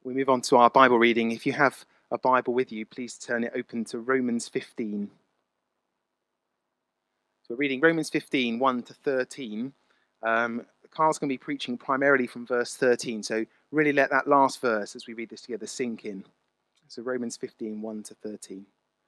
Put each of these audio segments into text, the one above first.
We move on to our Bible reading. If you have a Bible with you, please turn it open to Romans 15. So we're reading Romans 15, 1 to 13. Carl's going to be preaching primarily from verse 13, so really let that last verse as we read this together sink in. So Romans 15, 1 to 13.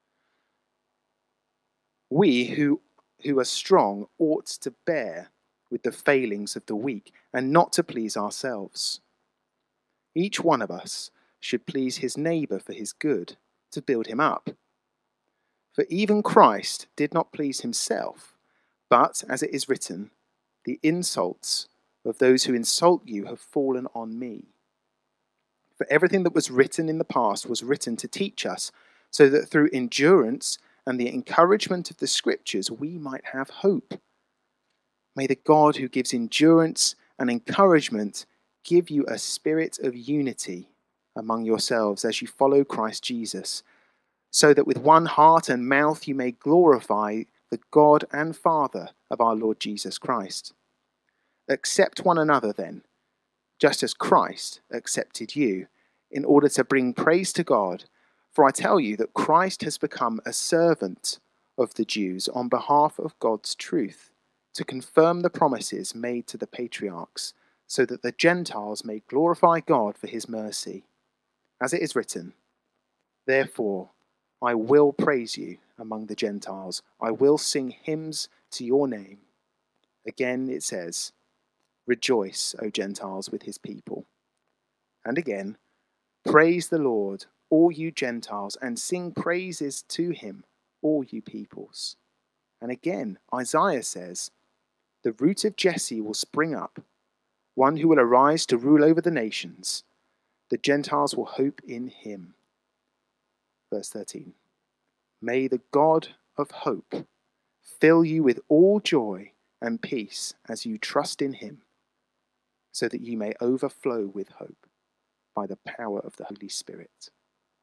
We who are strong ought to bear with the failings of the weak and not to please ourselves. Each one of us should please his neighbour for his good, to build him up. For even Christ did not please himself, but, as it is written, the insults of those who insult you have fallen on me. For everything that was written in the past was written to teach us, so that through endurance and the encouragement of the Scriptures we might have hope. May the God who gives endurance and encouragement give you a spirit of unity among yourselves as you follow Christ Jesus, so that with one heart and mouth you may glorify the God and Father of our Lord Jesus Christ. Accept one another then, just as Christ accepted you, in order to bring praise to God. For I tell you that Christ has become a servant of the Jews on behalf of God's truth, to confirm the promises made to the patriarchs, so that the Gentiles may glorify God for his mercy. As it is written, therefore I will praise you among the Gentiles. I will sing hymns to your name. Again it says, rejoice, O Gentiles, with his people. And again, praise the Lord, all you Gentiles, and sing praises to him, all you peoples. And again, Isaiah says, the root of Jesse will spring up, one who will arise to rule over the nations. The Gentiles will hope in him. Verse 13. May the God of hope fill you with all joy and peace as you trust in him, so that you may overflow with hope by the power of the Holy Spirit.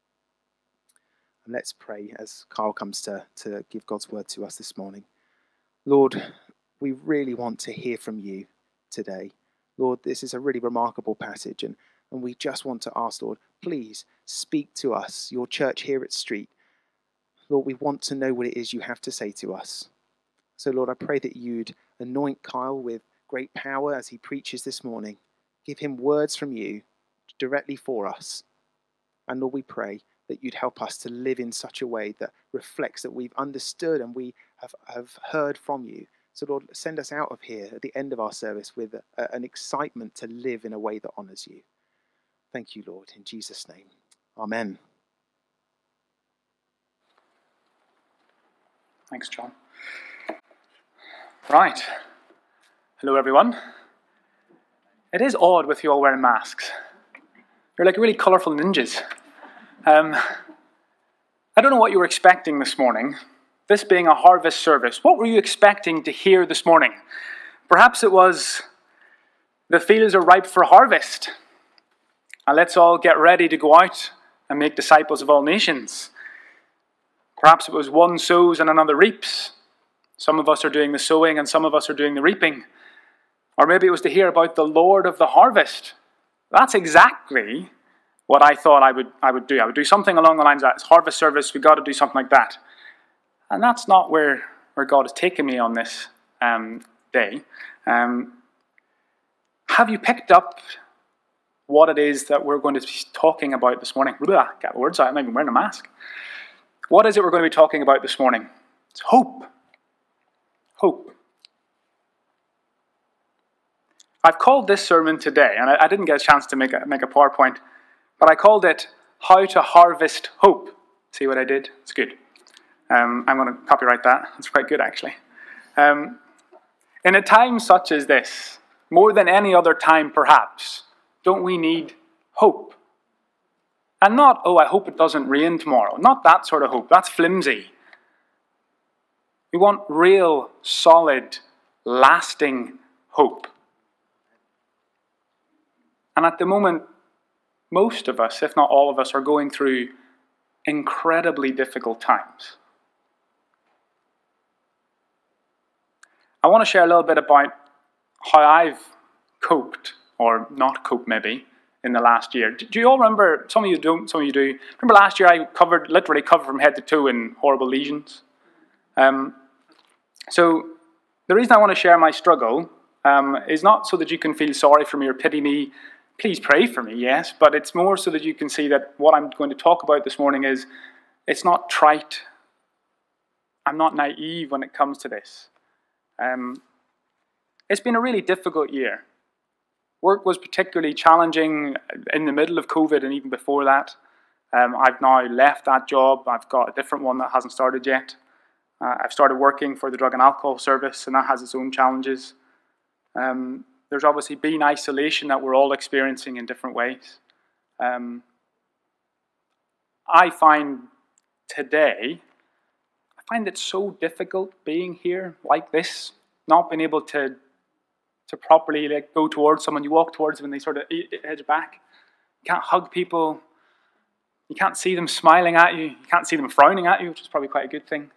And let's pray as Carl comes to give God's word to us this morning. Lord, we really want to hear from you today. Lord, this is a really remarkable passage, and we just want to ask, Lord, please speak to us, your church here at Street. Lord, we want to know what it is you have to say to us. So, Lord, I pray that you'd anoint Kyle with great power as he preaches this morning. Give him words from you directly for us. And Lord, we pray that you'd help us to live in such a way that reflects that we've understood and we have heard from you. So, Lord, send us out of here at the end of our service with an excitement to live in a way that honours you. Thank you, Lord, in Jesus' name. Amen. Thanks, John. Right. Hello, everyone. It is odd with you all wearing masks. You're like really colourful ninjas. I don't know what you were expecting this morning. This being a harvest service, what were you expecting to hear this morning? Perhaps it was, the fields are ripe for harvest, and let's all get ready to go out and make disciples of all nations. Perhaps it was one sows and another reaps. Some of us are doing the sowing and some of us are doing the reaping. Or maybe it was to hear about the Lord of the harvest. That's exactly what I thought I would do. I would do something along the lines of that. It's harvest service, we've got to do something like that. And that's not where God has taken me on this day. Have you picked up what it is that we're going to be talking about this morning? Blah, get the words out, I'm not even wearing a mask. What is it we're going to be talking about this morning? It's hope. Hope. I've called this sermon today, and I didn't get a chance to make a PowerPoint, but I called it How to Harvest Hope. See what I did? It's good. I'm going to copyright that. It's quite good, actually. In a time such as this, more than any other time perhaps, don't we need hope? And not, oh, I hope it doesn't rain tomorrow. Not that sort of hope. That's flimsy. We want real, solid, lasting hope. And at the moment, most of us, if not all of us, are going through incredibly difficult times. I want to share a little bit about how I've coped, or not coped maybe, in the last year. Do you all remember? Some of you don't, some of you do. Remember last year I literally covered from head to toe in horrible lesions? So the reason I want to share my struggle is not so that you can feel sorry for me or pity me. Please pray for me, yes, but it's more so that you can see that what I'm going to talk about this morning is, it's not trite. I'm not naive when it comes to this. It's been a really difficult year. Work was particularly challenging in the middle of COVID and even before that. I've now left that job. I've got a different one that hasn't started yet. I've started working for the Drug and Alcohol Service, and that has its own challenges. There's obviously been isolation that we're all experiencing in different ways. I find it so difficult being here like this, not being able to properly go towards someone. You walk towards them and they sort of edge back. You can't hug people. You can't see them smiling at you. You can't see them frowning at you, which is probably quite a good thing.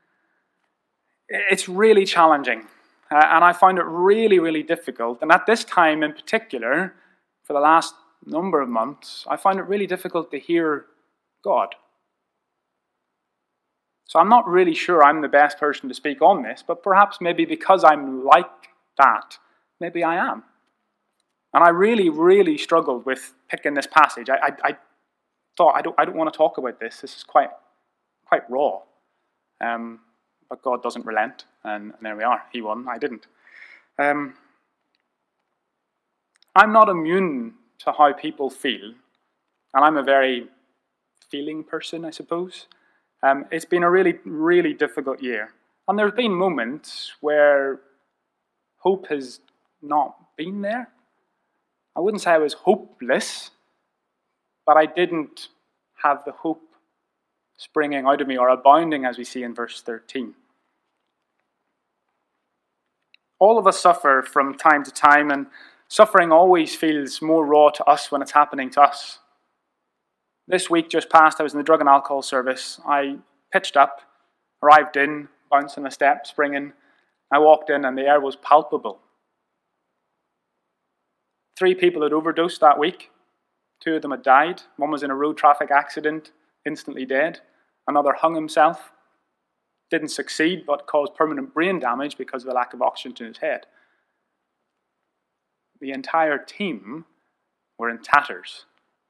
It's really challenging. And I find it really, really difficult. And at this time in particular, for the last number of months, I find it really difficult to hear God. So I'm not really sure I'm the best person to speak on this, but perhaps maybe because I'm like that, maybe I am. And I really, really struggled with picking this passage. I thought, I don't want to talk about this. This is quite raw. But God doesn't relent, and there we are. He won, I didn't. I'm not immune to how people feel, and I'm a very feeling person, I suppose. It's been a really, really difficult year. And there's been moments where hope has not been there. I wouldn't say I was hopeless, but I didn't have the hope springing out of me or abounding, as we see in verse 13. All of us suffer from time to time, and suffering always feels more raw to us when it's happening to us. This week just past, I was in the Drug and Alcohol Service. I pitched up, arrived in, bouncing a step, springing. I walked in and the air was palpable. 3 people had overdosed that week. 2 of them had died. One was in a road traffic accident, instantly dead. Another hung himself. Didn't succeed, but caused permanent brain damage because of the lack of oxygen in his head. The entire team were in tatters.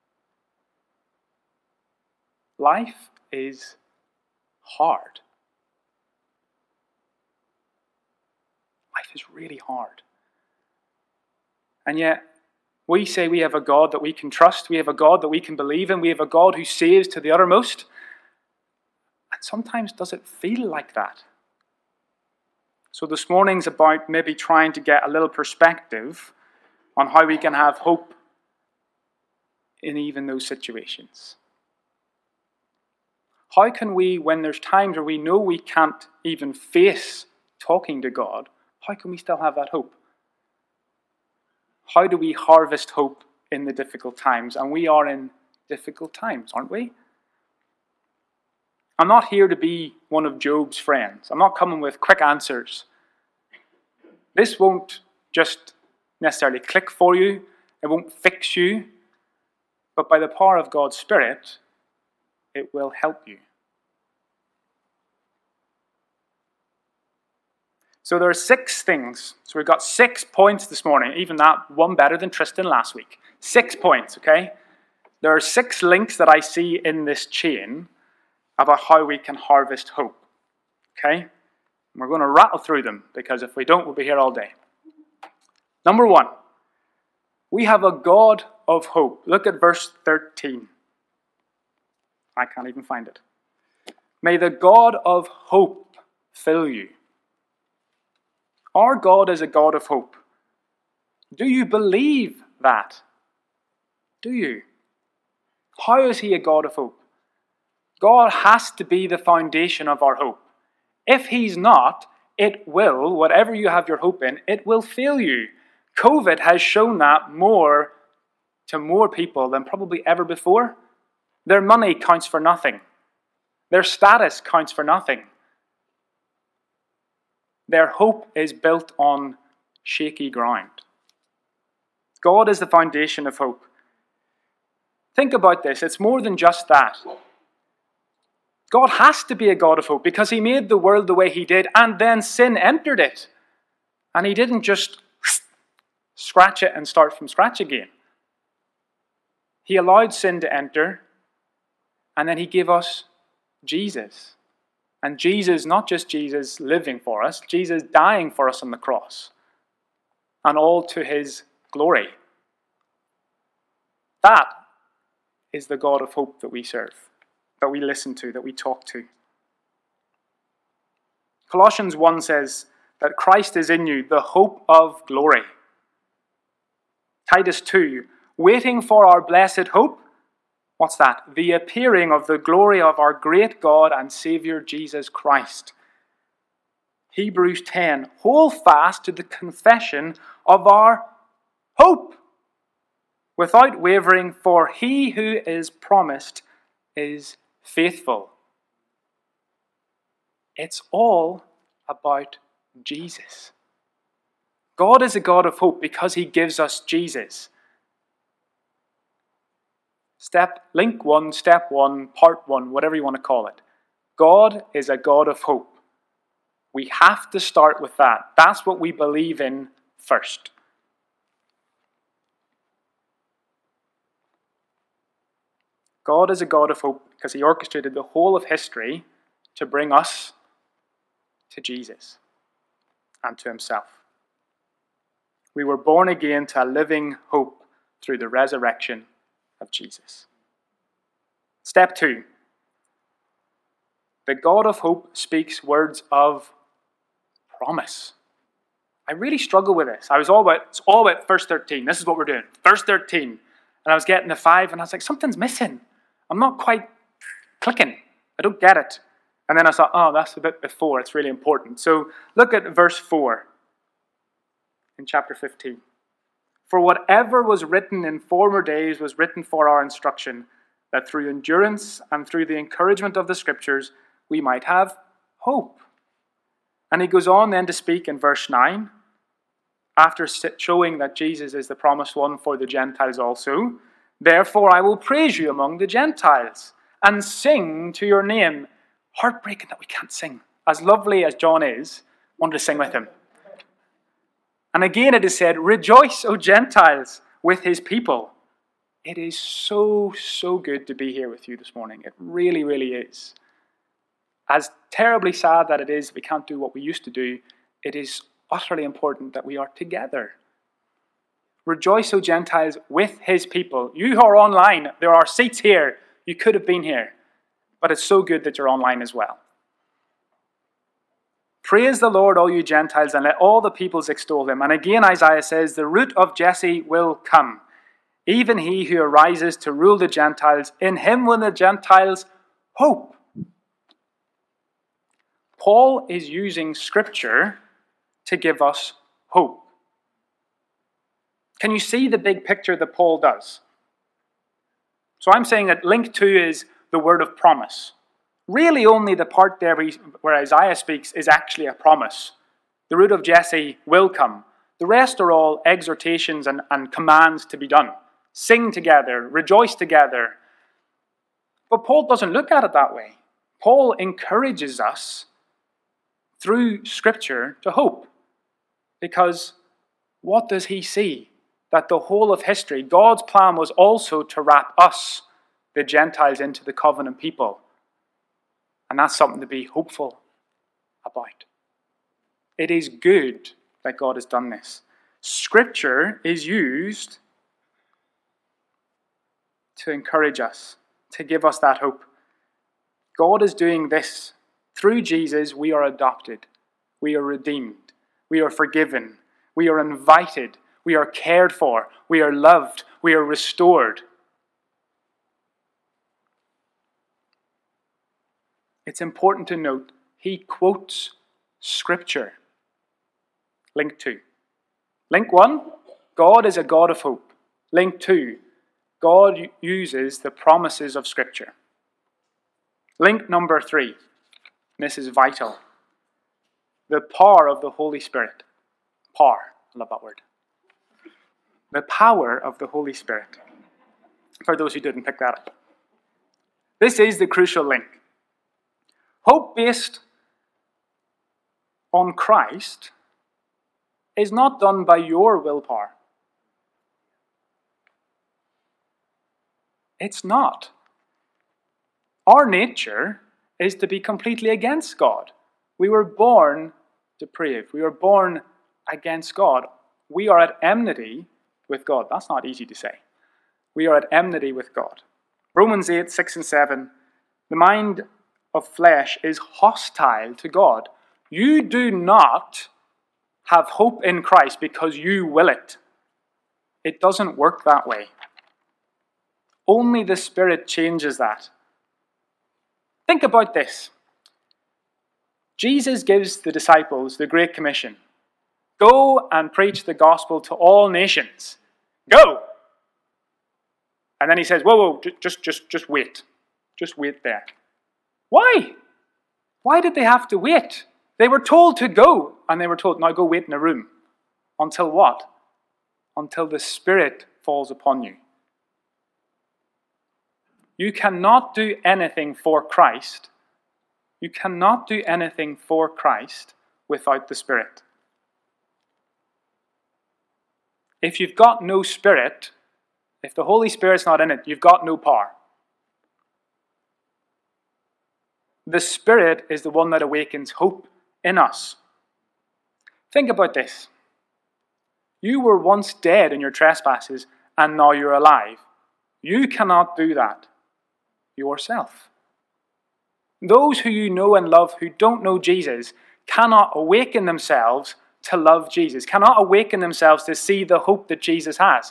Life is hard. Life is really hard. And yet, we say we have a God that we can trust. We have a God that we can believe in. We have a God who saves to the uttermost. And sometimes does it feel like that? So this morning's about maybe trying to get a little perspective on how we can have hope in even those situations. How can we, when there's times where we know we can't even face talking to God, how can we still have that hope? How do we harvest hope in the difficult times? And we are in difficult times, aren't we? I'm not here to be one of Job's friends. I'm not coming with quick answers. This won't just necessarily click for you. It won't fix you. But by the power of God's Spirit, it will help you. So there are 6 things. So we've got 6 points this morning. Even that, one better than Tristan last week. 6 points, okay? There are 6 links that I see in this chain about how we can harvest hope. Okay? And we're going to rattle through them, because if we don't, we'll be here all day. Number 1, we have a God of hope. Look at verse 13. I can't even find it. May the God of hope fill you. Our God is a God of hope. Do you believe that? Do you? How is he a God of hope? God has to be the foundation of our hope. If he's not, it will, whatever you have your hope in, it will fail you. COVID has shown that to more people than probably ever before. Their money counts for nothing. Their status counts for nothing. Their hope is built on shaky ground. God is the foundation of hope. Think about this. It's more than just that. God has to be a God of hope because he made the world the way he did, and then sin entered it. And he didn't just scratch it and start from scratch again. He allowed sin to enter, and then he gave us Jesus. And Jesus, not just Jesus living for us, Jesus dying for us on the cross. And all to his glory. That is the God of hope that we serve, that we listen to, that we talk to. Colossians 1 says that Christ is in you, the hope of glory. Titus 2, waiting for our blessed hope. What's that? The appearing of the glory of our great God and Saviour Jesus Christ. Hebrews 10, hold fast to the confession of our hope, without wavering, for he who is promised is faithful. It's all about Jesus. God is a God of hope because he gives us Jesus. Link 1, step 1, part 1, whatever you want to call it. God is a God of hope. We have to start with that. That's what we believe in first. God is a God of hope because he orchestrated the whole of history to bring us to Jesus and to himself. We were born again to a living hope through the resurrection of Jesus. Step 2. The God of hope speaks words of promise. I really struggle with this. It's all about verse 13. This is what we're doing. Verse 13. And I was getting to 5 and I was like, something's missing. I'm not quite clicking. I don't get it. And then I thought, oh, that's a bit before. It's really important. So look at verse 4 in chapter 15. For whatever was written in former days was written for our instruction, that through endurance and through the encouragement of the Scriptures we might have hope. And he goes on then to speak in verse 9, after showing that Jesus is the promised one for the Gentiles also. Therefore I will praise you among the Gentiles and sing to your name. Heartbreaking that we can't sing. As lovely as John is, I wanted to sing with him. And again it is said, rejoice, O Gentiles, with his people. It is so, so good to be here with you this morning. It really, really is. As terribly sad that it is we can't do what we used to do, it is utterly important that we are together. Rejoice, O Gentiles, with his people. You who are online, there are seats here. You could have been here. But it's so good that you're online as well. Praise the Lord, all you Gentiles, and let all the peoples extol him. And again Isaiah says, the root of Jesse will come, even he who arises to rule the Gentiles. In him will the Gentiles hope. Paul is using Scripture to give us hope. Can you see the big picture that Paul does? So I'm saying that link 2 is the word of promise. Really only the part there where Isaiah speaks is actually a promise. The root of Jesse will come. The rest are all exhortations and commands to be done. Sing together, rejoice together. But Paul doesn't look at it that way. Paul encourages us through Scripture to hope. Because what does he see? That the whole of history, God's plan was also to wrap us, the Gentiles, into the covenant people. And that's something to be hopeful about. It is good that God has done this. Scripture is used to encourage us, to give us that hope. God is doing this. Through Jesus, we are adopted. We are redeemed. We are forgiven. We are invited. We are cared for. We are loved. We are restored. It's important to note, he quotes Scripture. Link 2. Link 1, God is a God of hope. Link 2, God uses the promises of Scripture. Link number 3, this is vital. The power of the Holy Spirit. Power, I love that word. The power of the Holy Spirit. for those who didn't pick that up. This is the crucial link. Hope based on Christ is not done by your willpower. It's not. Our nature is to be completely against God. We were born depraved. We were born against God. We are at enmity with God. That's not easy to say. We are at enmity with God. Romans 8, 6 and 7. The mind of flesh is hostile to God. You do not have hope in Christ because you will it. It doesn't work that way. Only the Spirit changes that. Think about this. Jesus gives the disciples the Great Commission. Go and preach the gospel to all nations. Go! And then he says, whoa, just wait. Just wait there. Why? Why did they have to wait? They were told to go, and they were told, now go wait in a room. Until what? Until the Spirit falls upon you. You cannot do anything for Christ. You cannot do anything for Christ without the Spirit. If you've got no Spirit, if the Holy Spirit's not in it, you've got no power. The Spirit is the one that awakens hope in us. Think about this. You were once dead in your trespasses, and now you're alive. You cannot do that yourself. Those who you know and love who don't know Jesus cannot awaken themselves to love Jesus, cannot awaken themselves to see the hope that Jesus has.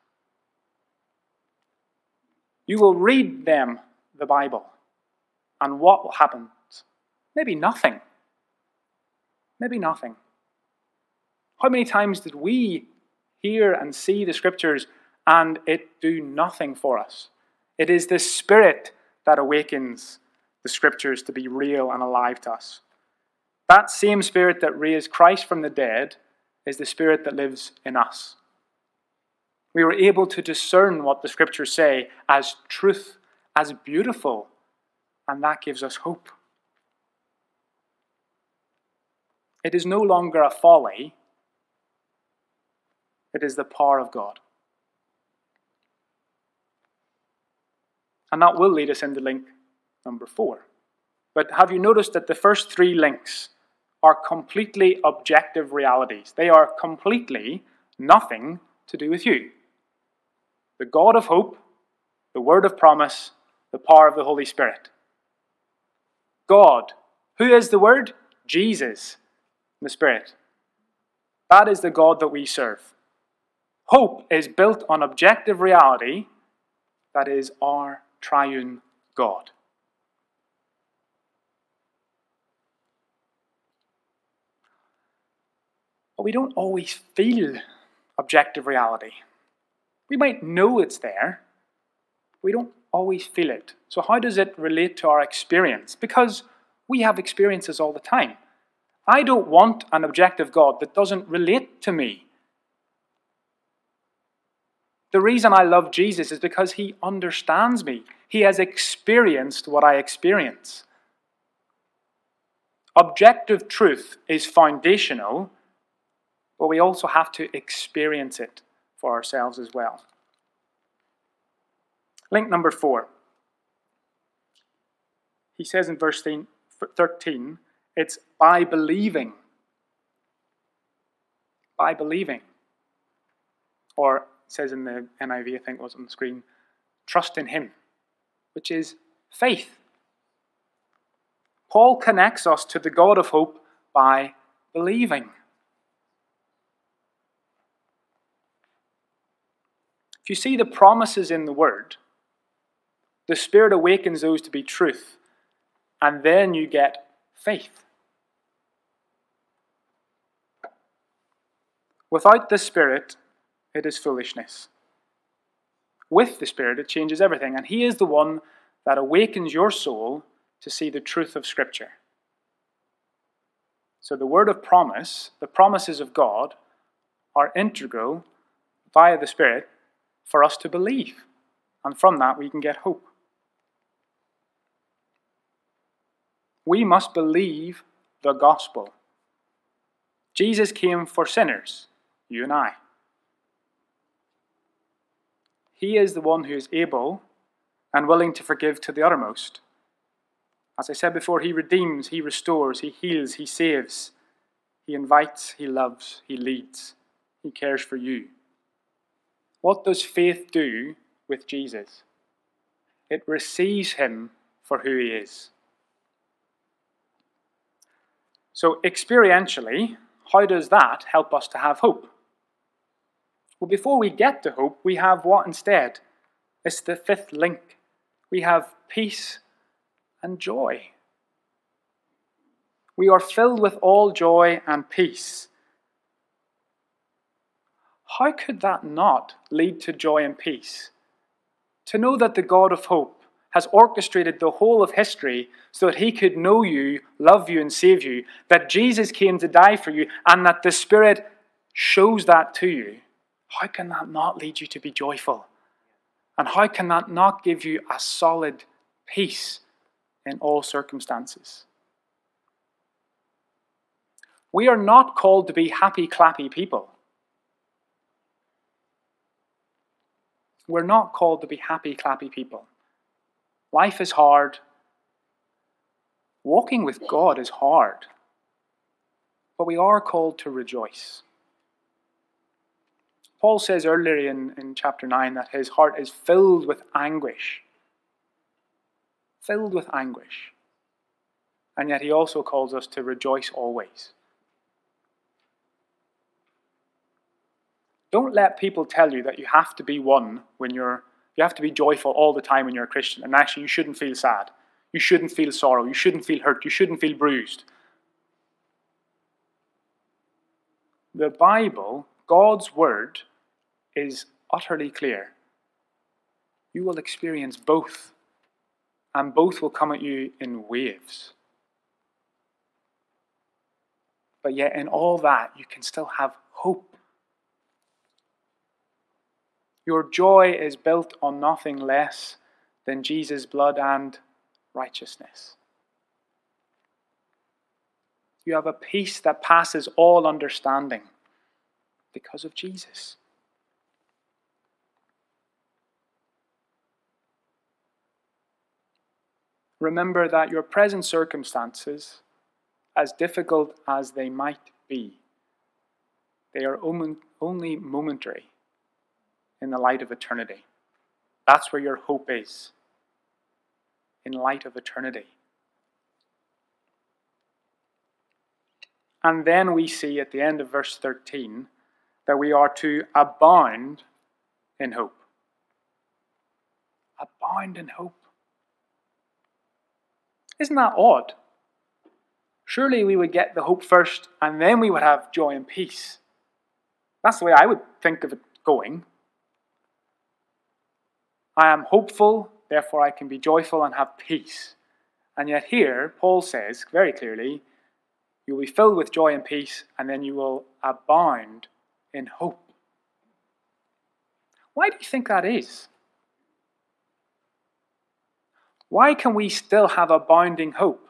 You will read them the Bible, and what will happen? Maybe nothing. Maybe nothing. How many times did we hear and see the Scriptures and it do nothing for us? It is the Spirit that awakens the Scriptures to be real and alive to us. That same Spirit that raised Christ from the dead is the Spirit that lives in us. We were able to discern what the Scriptures say as truth, as beautiful, and that gives us hope. It is no longer a folly. It is the power of God. And that will lead us into link number 4. But have you noticed that the first 3 links are completely objective realities? They are completely nothing to do with you. The God of hope, the word of promise, the power of the Holy Spirit. God. Who is the Word? Jesus, the Spirit. That is the God that we serve. Hope is built on objective reality, that is our triune God. But we don't always feel objective reality. We might know it's there, we don't always feel it. So how does it relate to our experience? Because we have experiences all the time. I don't want an objective God that doesn't relate to me. The reason I love Jesus is because he understands me. He has experienced what I experience. Objective truth is foundational, but we also have to experience it for ourselves as well. Link number 4. He says in verse 13, it's by believing. By believing. Or it says in the NIV, I think it was on the screen, trust in him, which is faith. Paul connects us to the God of hope by believing. If you see the promises in the Word, the Spirit awakens those to be truth, and then you get faith. Without the Spirit, it is foolishness. With the Spirit, it changes everything, and he is the one that awakens your soul to see the truth of Scripture. So the word of promise, the promises of God, are integral via the Spirit for us to believe. And from that we can get hope. We must believe the gospel. Jesus came for sinners, you and I. He is the one who is able and willing to forgive to the uttermost. As I said before, he redeems, he restores, he heals, he saves. He invites, he loves, he leads. He cares for you. What does faith do with Jesus? It receives him for who he is. So experientially, how does that help us to have hope? Well, before we get to hope, we have what instead? It's the fifth link. We have peace and joy. We are filled with all joy and peace. How could that not lead to joy and peace? To know that the God of hope has orchestrated the whole of history so that he could know you, love you, and save you, that Jesus came to die for you, and that the Spirit shows that to you. How can that not lead you to be joyful? And how can that not give you a solid peace in all circumstances? We are not called to be happy, clappy people. We're not called to be happy, clappy people. Life is hard. Walking with God is hard. But we are called to rejoice. Paul says earlier in chapter 9 that his heart is filled with anguish. Filled with anguish. And yet he also calls us to rejoice always. Don't let people tell you that you have to be one when you have to be joyful all the time when you're a Christian. And actually you shouldn't feel sad. You shouldn't feel sorrow. You shouldn't feel hurt. You shouldn't feel bruised. The Bible, God's word, is utterly clear. You will experience both. And both will come at you in waves. But yet in all that, you can still have hope. Your joy is built on nothing less than Jesus' blood and righteousness. You have a peace that passes all understanding because of Jesus. Remember that your present circumstances, as difficult as they might be, they are only momentary in the light of eternity. That's where your hope is, in light of eternity. And then we see at the end of verse 13 that we are to abound in hope. Abound in hope. Isn't that odd? Surely we would get the hope first and then we would have joy and peace. That's the way I would think of it going. I am hopeful, therefore I can be joyful and have peace. And yet here, Paul says very clearly, you will be filled with joy and peace, and then you will abound in hope. Why do you think that is? Why can we still have abounding hope?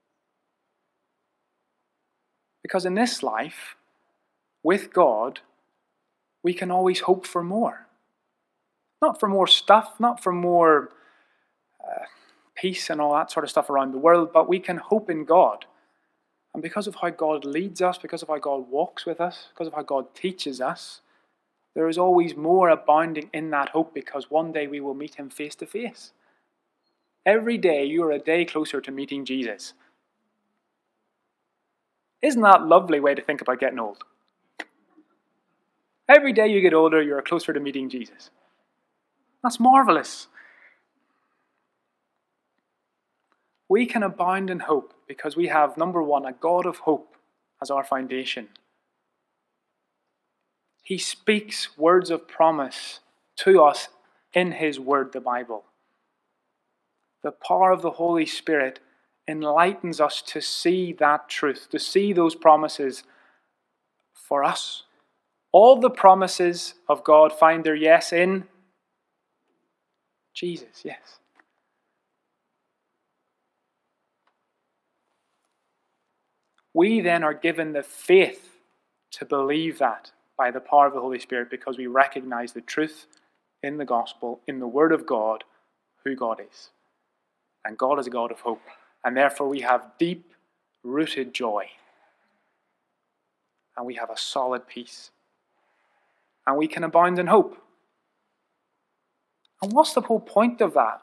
Because in this life, with God, we can always hope for more. Not for more stuff, not for more peace and all that sort of stuff around the world, but we can hope in God. And because of how God leads us, because of how God walks with us, because of how God teaches us, there is always more abounding in that hope, because one day we will meet him face to face. Every day you are a day closer to meeting Jesus. Isn't that a lovely way to think about getting old? Every day you get older, you're closer to meeting Jesus. That's marvelous. We can abound in hope because we have, number one, a God of hope as our foundation. He speaks words of promise to us in his word, the Bible. The power of the Holy Spirit enlightens us to see that truth, to see those promises for us. All the promises of God find their yes in Jesus, yes. We then are given the faith to believe that by the power of the Holy Spirit, because we recognize the truth in the gospel, in the Word of God, who God is. And God is a God of hope. And therefore we have deep-rooted joy. And we have a solid peace. And we can abound in hope. And what's the whole point of that?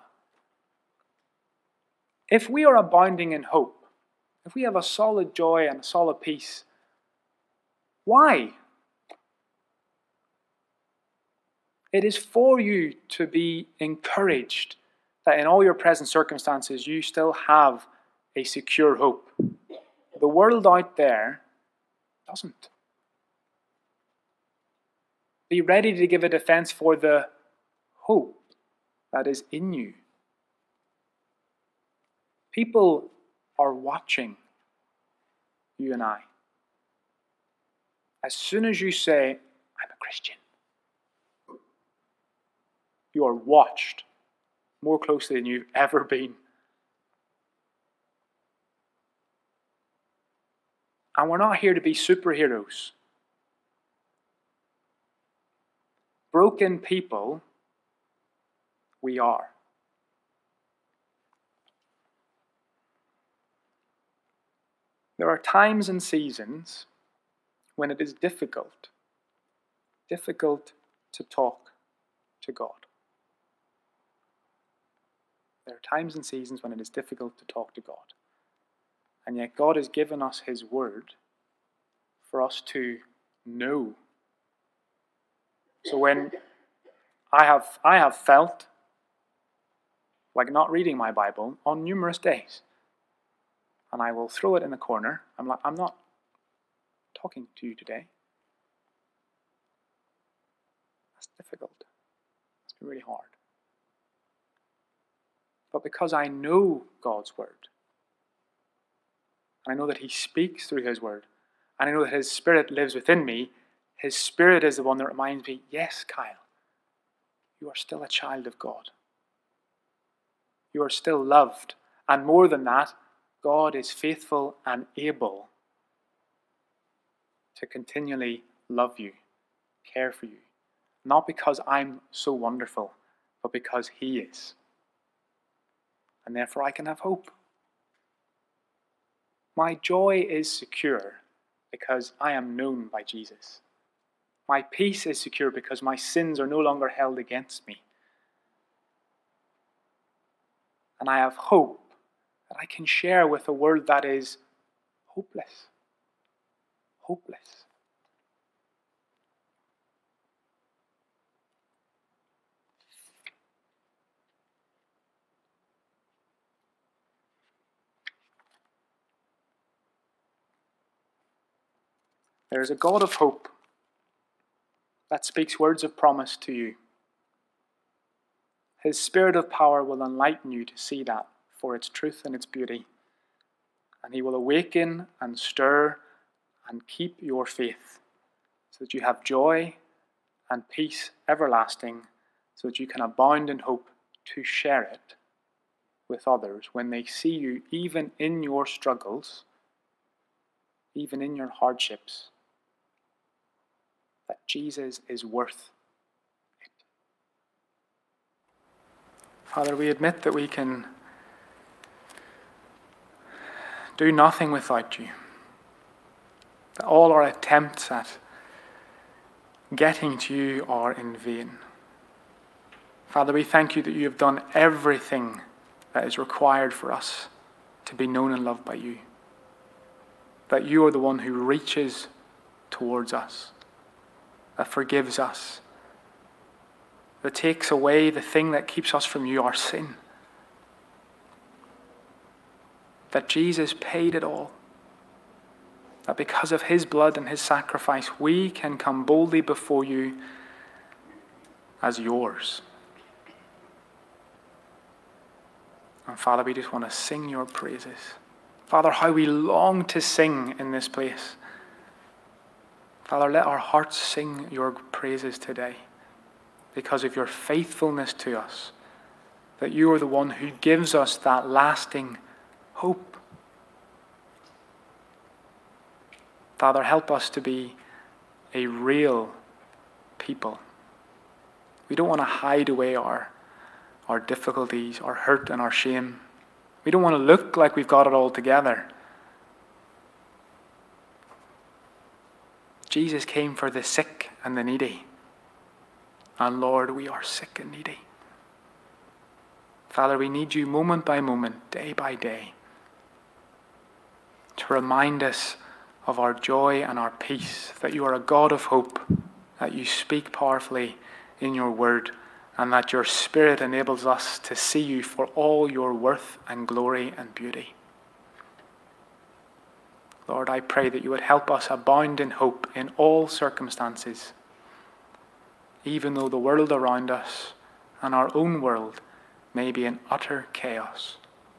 If we are abounding in hope, if we have a solid joy and a solid peace, why? It is for you to be encouraged that in all your present circumstances you still have a secure hope. The world out there doesn't. Be ready to give a defense for the hope that is in you. People are watching you and I. As soon as you say, I'm a Christian, you are watched more closely than you've ever been. And we're not here to be superheroes. Broken people, we are. There are times and seasons when it is difficult to talk to God. There are times and seasons when it is difficult to talk to God. And yet God has given us His Word for us to know. So when I have felt like not reading my Bible on numerous days, and I will throw it in the corner. I'm not talking to you today. That's difficult. It's been really hard. But because I know God's Word, and I know that He speaks through His Word, and I know that His Spirit lives within me, His Spirit is the one that reminds me, yes, Kyle, you are still a child of God. You are still loved. And more than that, God is faithful and able to continually love you, care for you. Not because I'm so wonderful, but because He is. And therefore I can have hope. My joy is secure because I am known by Jesus. My peace is secure because my sins are no longer held against me. And I have hope that I can share with a world that is hopeless. Hopeless. There is a God of hope that speaks words of promise to you. His Spirit of power will enlighten you to see that for its truth and its beauty. And He will awaken and stir and keep your faith so that you have joy and peace everlasting, so that you can abound in hope to share it with others when they see you, even in your struggles, even in your hardships, that Jesus is worth it. Father, we admit that we can do nothing without you. That all our attempts at getting to you are in vain. Father, we thank you that you have done everything that is required for us to be known and loved by you. That you are the one who reaches towards us, that forgives us, that takes away the thing that keeps us from you, our sin. That Jesus paid it all. That because of His blood and His sacrifice, we can come boldly before you as yours. And Father, we just want to sing your praises. Father, how we long to sing in this place. Father, let our hearts sing your praises today because of your faithfulness to us that you are the one who gives us that lasting hope. Father, help us to be a real people. We don't want to hide away our difficulties, our hurt and our shame. We don't want to look like we've got it all together. Jesus came for the sick and the needy. And Lord, we are sick and needy. Father, we need you moment by moment, day by day, to remind us of our joy and our peace, that you are a God of hope, that you speak powerfully in your word, and that your Spirit enables us to see you for all your worth and glory and beauty. Lord, I pray that you would help us abound in hope in all circumstances, even though the world around us and our own world may be in utter chaos.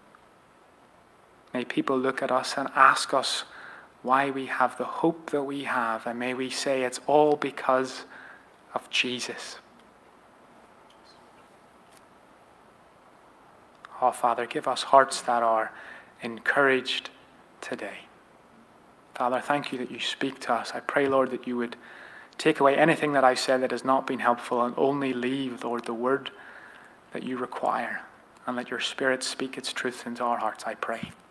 May people look at us and ask us why we have the hope that we have, and may we say it's all because of Jesus. Oh, Father, give us hearts that are encouraged today. Father, thank you that you speak to us. I pray, Lord, that you would take away anything that I said that has not been helpful and only leave, Lord, the word that you require, and let your Spirit speak its truth into our hearts, I pray.